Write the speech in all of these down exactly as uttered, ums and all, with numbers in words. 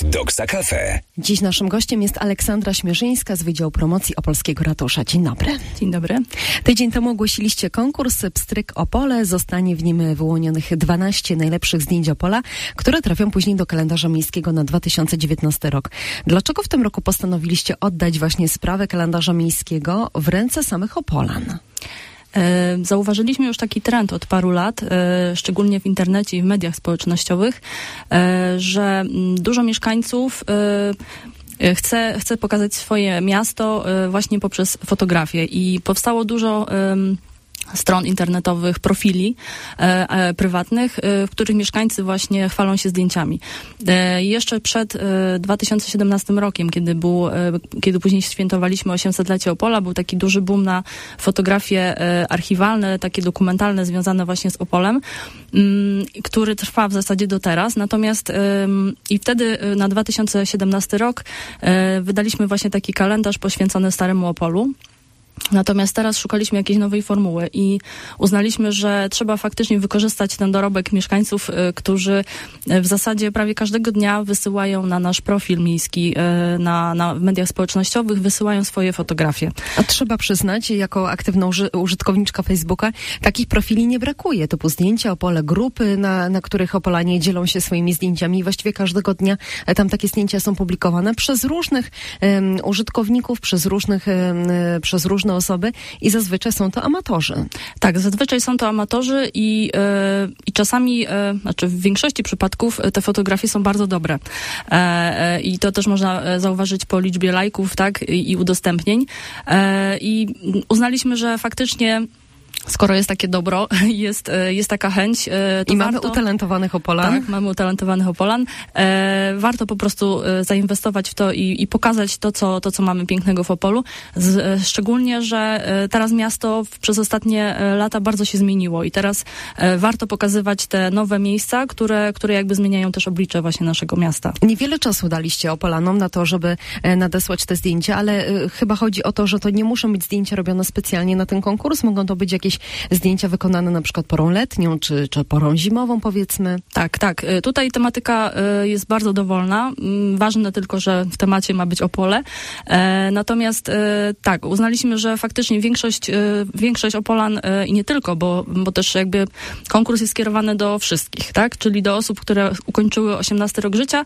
Doksa Cafe. Dziś naszym gościem jest Aleksandra Śmierzyńska z Wydziału Promocji Opolskiego Ratusza. Dzień dobry. Dzień dobry. Tydzień temu ogłosiliście konkurs Pstryk Opole. Zostanie w nim wyłonionych dwanaście najlepszych zdjęć Opola, które trafią później do kalendarza miejskiego na dwa tysiące dziewiętnasty rok. Dlaczego w tym roku postanowiliście oddać właśnie sprawę kalendarza miejskiego w ręce samych Opolan? Zauważyliśmy już taki trend od paru lat, szczególnie w internecie i w mediach społecznościowych, że dużo mieszkańców chce, chce pokazać swoje miasto właśnie poprzez fotografię i powstało dużo stron internetowych, profili e, e, prywatnych, e, w których mieszkańcy właśnie chwalą się zdjęciami. E, jeszcze przed e, dwa tysiące siedemnastym rokiem, kiedy, był, e, kiedy później świętowaliśmy osiemsetlecie Opola, był taki duży boom na fotografie e, archiwalne, takie dokumentalne, związane właśnie z Opolem, m, który trwa w zasadzie do teraz. Natomiast e, i wtedy na dwa tysiące siedemnasty rok e, wydaliśmy właśnie taki kalendarz poświęcony Staremu Opolu. Natomiast teraz szukaliśmy jakiejś nowej formuły i uznaliśmy, że trzeba faktycznie wykorzystać ten dorobek mieszkańców, y, którzy w zasadzie prawie każdego dnia wysyłają na nasz profil miejski, y, na, na mediach społecznościowych, wysyłają swoje fotografie. A trzeba przyznać, jako aktywna uży- użytkowniczka Facebooka, takich profili nie brakuje, typu zdjęcia Opole, grupy, na, na których Opolanie dzielą się swoimi zdjęciami i właściwie każdego dnia tam takie zdjęcia są publikowane przez różnych um, użytkowników, przez różnych, um, przez różne osoby i zazwyczaj są to amatorzy. Tak, zazwyczaj są to amatorzy i, yy, i czasami, yy, znaczy w większości przypadków te fotografie są bardzo dobre. Yy, I to też można zauważyć po liczbie lajków, tak, i, i udostępnień. Yy, I uznaliśmy, że faktycznie skoro jest takie dobro, jest, jest taka chęć, to I warto, mamy utalentowanych Opolan. Tak, mamy utalentowanych Opolan. E, warto po prostu zainwestować w to i, i pokazać to co, to, co mamy pięknego w Opolu. Z, szczególnie, że teraz miasto w, przez ostatnie lata bardzo się zmieniło i teraz e, warto pokazywać te nowe miejsca, które, które jakby zmieniają też oblicze właśnie naszego miasta. Niewiele czasu daliście Opolanom na to, żeby e, nadesłać te zdjęcia, ale e, chyba chodzi o to, że to nie muszą być zdjęcia robione specjalnie na ten konkurs. Mogą to być jakieś zdjęcia wykonane na przykład porą letnią, czy, czy porą zimową, powiedzmy. Tak, tak. Tutaj tematyka jest bardzo dowolna. Ważne tylko, że w temacie ma być Opole. Natomiast tak, uznaliśmy, że faktycznie większość, większość Opolan i nie tylko, bo, bo też jakby konkurs jest skierowany do wszystkich, tak? Czyli do osób, które ukończyły osiemnasty rok życia,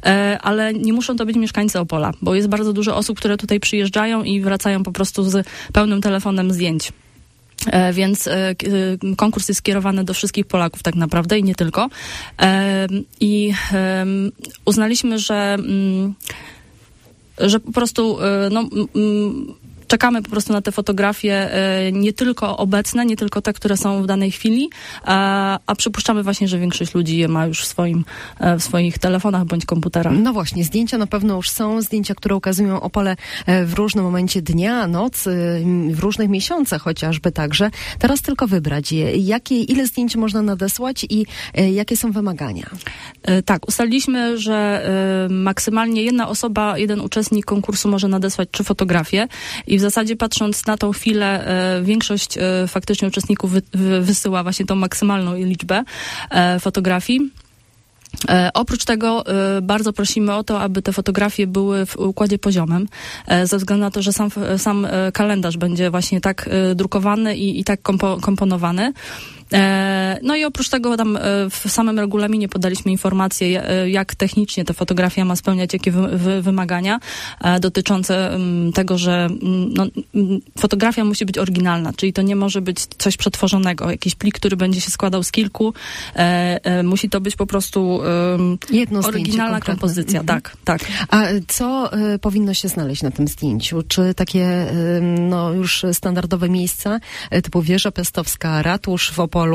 ale nie muszą to być mieszkańcy Opola, bo jest bardzo dużo osób, które tutaj przyjeżdżają i wracają po prostu z pełnym telefonem zdjęć. E, więc e, konkurs jest skierowany do wszystkich Polaków tak naprawdę i nie tylko. E, I e, uznaliśmy, że, m, że po prostu e, no, m, czekamy po prostu na te fotografie e, nie tylko obecne, nie tylko te, które są w danej chwili, a, a przypuszczamy właśnie, że większość ludzi je ma już w, swoim, e, w swoich telefonach bądź komputerach. No właśnie, zdjęcia na pewno już są, zdjęcia, które ukazują Opole w różnym momencie dnia, nocy, w różnych miesiącach chociażby także. Teraz tylko wybrać je. Jakie, ile zdjęć można nadesłać i e, jakie są wymagania? E, tak, ustaliliśmy, że e, maksymalnie jedna osoba, jeden uczestnik konkursu może nadesłać trzy fotografie i w zasadzie patrząc na tą chwilę, e, większość e, faktycznie uczestników wy, wy, wysyła właśnie tą maksymalną liczbę e, fotografii. E, oprócz tego e, bardzo prosimy o to, aby te fotografie były w układzie poziomym, e, ze względu na to, że sam, sam e, kalendarz będzie właśnie tak e, drukowany i, i tak kompo, komponowany. E, no i oprócz tego tam e, w samym regulaminie podaliśmy informacje, e, jak technicznie ta fotografia ma spełniać, jakie wy, wy, wymagania e, dotyczące m, tego, że m, no, m, fotografia musi być oryginalna, czyli to nie może być coś przetworzonego, jakiś plik, który będzie się składał z kilku, e, e, musi to być po prostu e, jedno oryginalna kompozycja. Mhm. Tak, tak. A co e, powinno się znaleźć na tym zdjęciu? Czy takie e, no już standardowe miejsca, e, typu Wieża Piastowska, ratusz w Opolu,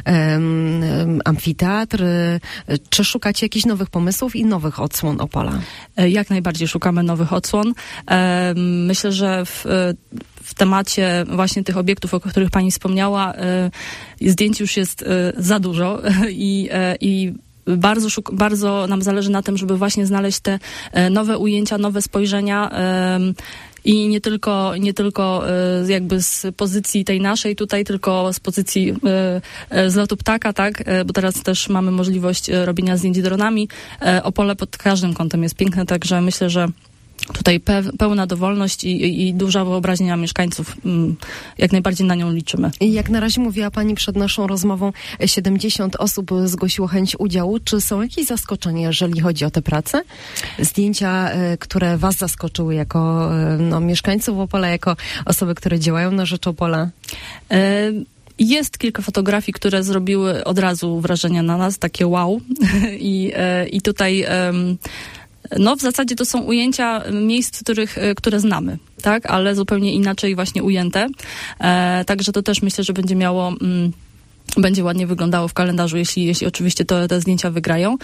Um, amfiteatr, czy szukacie jakichś nowych pomysłów i nowych odsłon Opola? Jak najbardziej szukamy nowych odsłon. Myślę, że w, w temacie właśnie tych obiektów, o których pani wspomniała, zdjęć już jest za dużo i, i Bardzo, szuk- bardzo nam zależy na tym, żeby właśnie znaleźć te nowe ujęcia, nowe spojrzenia. i nie tylko, nie tylko jakby z pozycji tej naszej tutaj, tylko z pozycji z lotu ptaka, tak, bo teraz też mamy możliwość robienia zdjęć dronami. Opole pod każdym kątem jest piękne, także myślę, że tutaj pe- pełna dowolność i, i, i duża wyobraźnia mieszkańców. Jak najbardziej na nią liczymy. Jak na razie mówiła Pani przed naszą rozmową, siedemdziesiąt osób zgłosiło chęć udziału. Czy są jakieś zaskoczenia, jeżeli chodzi o tę pracę? Zdjęcia, które Was zaskoczyły jako no, mieszkańców Opola, jako osoby, które działają na rzecz Opola? Y- Jest kilka fotografii, które zrobiły od razu wrażenie na nas, takie wow. I, i tutaj no w zasadzie to są ujęcia miejsc, których, które znamy, tak, ale zupełnie inaczej właśnie ujęte. Także to też myślę, że będzie miało... będzie ładnie wyglądało w kalendarzu, jeśli, jeśli oczywiście to, te zdjęcia wygrają.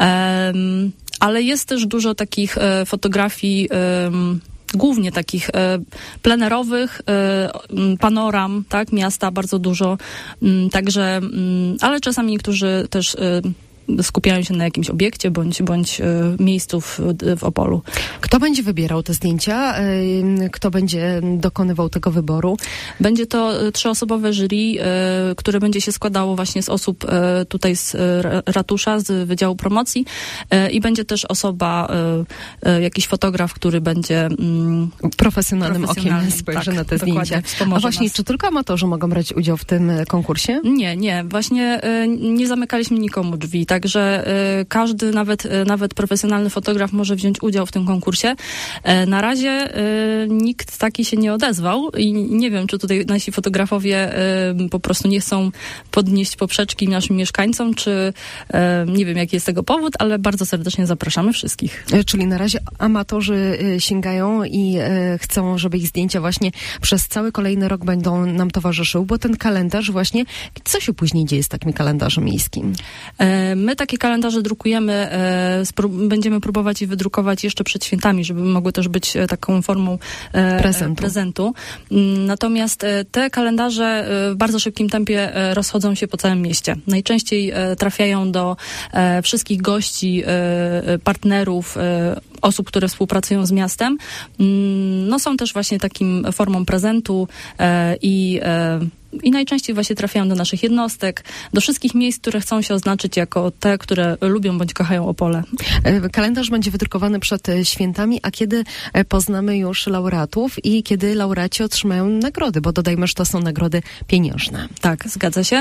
Ale jest też dużo takich fotografii głównie takich e, plenerowych, e, panoram, tak, miasta bardzo dużo, m, także, m, ale czasami niektórzy też e, skupiają się na jakimś obiekcie bądź, bądź e, miejscu w, w Opolu. Kto będzie wybierał te zdjęcia? E, kto będzie dokonywał tego wyboru? Będzie to e, trzyosobowe jury, e, które będzie się składało właśnie z osób e, tutaj z e, ratusza, z Wydziału Promocji e, i będzie też osoba, e, e, jakiś fotograf, który będzie mm, profesjonalnym okiem spojrzy tak, na te zdjęcia. A właśnie, nas. Czy tylko amatorzy mogą brać udział w tym konkursie? Nie, nie. Właśnie e, nie zamykaliśmy nikomu drzwi, tak? Także y, każdy, nawet, y, nawet profesjonalny fotograf może wziąć udział w tym konkursie. E, na razie y, nikt taki się nie odezwał i nie wiem, czy tutaj nasi fotografowie y, po prostu nie chcą podnieść poprzeczki naszym mieszkańcom, czy y, nie wiem, jaki jest tego powód, ale bardzo serdecznie zapraszamy wszystkich. E, czyli na razie amatorzy y, sięgają i y, chcą, żeby ich zdjęcia właśnie przez cały kolejny rok będą nam towarzyszyły, bo ten kalendarz właśnie, co się później dzieje z takim kalendarzem miejskim? E, My takie kalendarze drukujemy, e, spró- będziemy próbować je wydrukować jeszcze przed świętami, żeby mogły też być e, taką formą e, prezentu. prezentu. Natomiast e, te kalendarze e, w bardzo szybkim tempie e, rozchodzą się po całym mieście. Najczęściej e, trafiają do e, wszystkich gości, e, partnerów, e, osób, które współpracują z miastem. No są też właśnie takim formą prezentu e, i e, I najczęściej właśnie trafiają do naszych jednostek, do wszystkich miejsc, które chcą się oznaczyć jako te, które lubią bądź kochają Opole. Kalendarz będzie wydrukowany przed świętami, a kiedy poznamy już laureatów i kiedy laureaci otrzymają nagrody, bo dodajmy, że to są nagrody pieniężne. Tak, zgadza się.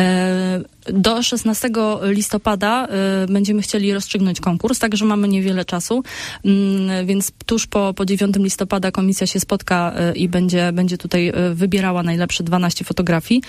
Do szesnastego listopada będziemy chcieli rozstrzygnąć konkurs, także mamy niewiele czasu, więc tuż po, po dziewiątego listopada komisja się spotka i będzie, będzie tutaj wybierała najlepsze dwanaście fotografii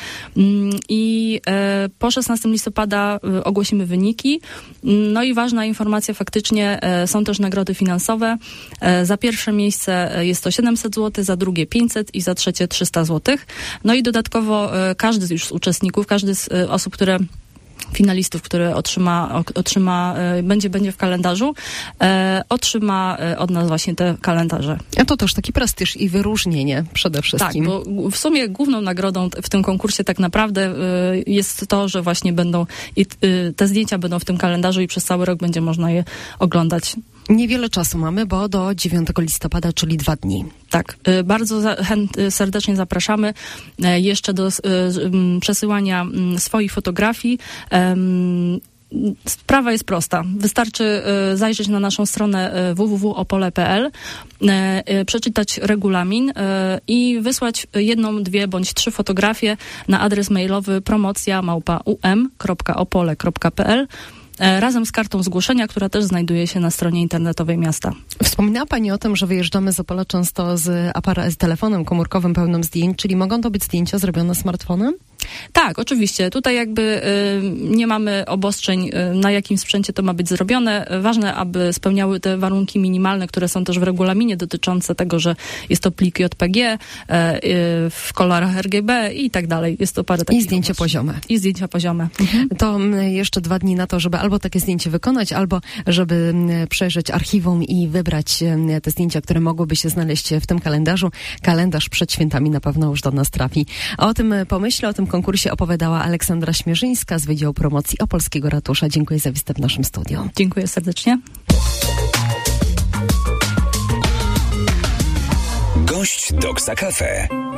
i po szesnastego listopada ogłosimy wyniki. No i ważna informacja, faktycznie są też nagrody finansowe. Za pierwsze miejsce jest to siedemset złotych, za drugie pięćset i za trzecie trzysta złotych. No i dodatkowo każdy już z uczestników, każdy z osób, które finalistów, który otrzyma, otrzyma będzie, będzie w kalendarzu, e, otrzyma od nas właśnie te kalendarze. A to też taki prestiż i wyróżnienie przede wszystkim. Tak, bo w sumie główną nagrodą w tym konkursie tak naprawdę e, jest to, że właśnie będą i, e, te zdjęcia będą w tym kalendarzu i przez cały rok będzie można je oglądać. Niewiele czasu mamy, bo do dziewiątego listopada, czyli dwa dni. Tak, bardzo za, chęt, serdecznie zapraszamy jeszcze do przesyłania swoich fotografii. Sprawa jest prosta. Wystarczy zajrzeć na naszą stronę w w w kropka opole kropka p l, przeczytać regulamin i wysłać jedną, dwie bądź trzy fotografie na adres mailowy promocja małpa u m kropka opole kropka p l razem z kartą zgłoszenia, która też znajduje się na stronie internetowej miasta. Wspominała Pani o tym, że wyjeżdżamy z Opola często z, apara- z telefonem komórkowym pełnym zdjęć, czyli mogą to być zdjęcia zrobione smartfonem? Tak, oczywiście. Tutaj jakby y, nie mamy obostrzeń, y, na jakim sprzęcie to ma być zrobione. Ważne, aby spełniały te warunki minimalne, które są też w regulaminie dotyczące tego, że jest to plik J P G, y, y, w kolorach R G B i tak dalej. Jest to parę takich I zdjęcia obostrzeń. poziome. I zdjęcia poziome. Mhm. To jeszcze dwa dni na to, żeby albo takie zdjęcie wykonać, albo żeby przejrzeć archiwum i wybrać te zdjęcia, które mogłyby się znaleźć w tym kalendarzu. Kalendarz przed świętami na pewno już do nas trafi. A o tym pomyśle, o tym konkursie opowiadała Aleksandra Śmierzyńska z Wydziału Promocji Opolskiego Ratusza. Dziękuję za wizytę w naszym studiu. Dziękuję serdecznie. Gość Doksa Cafe.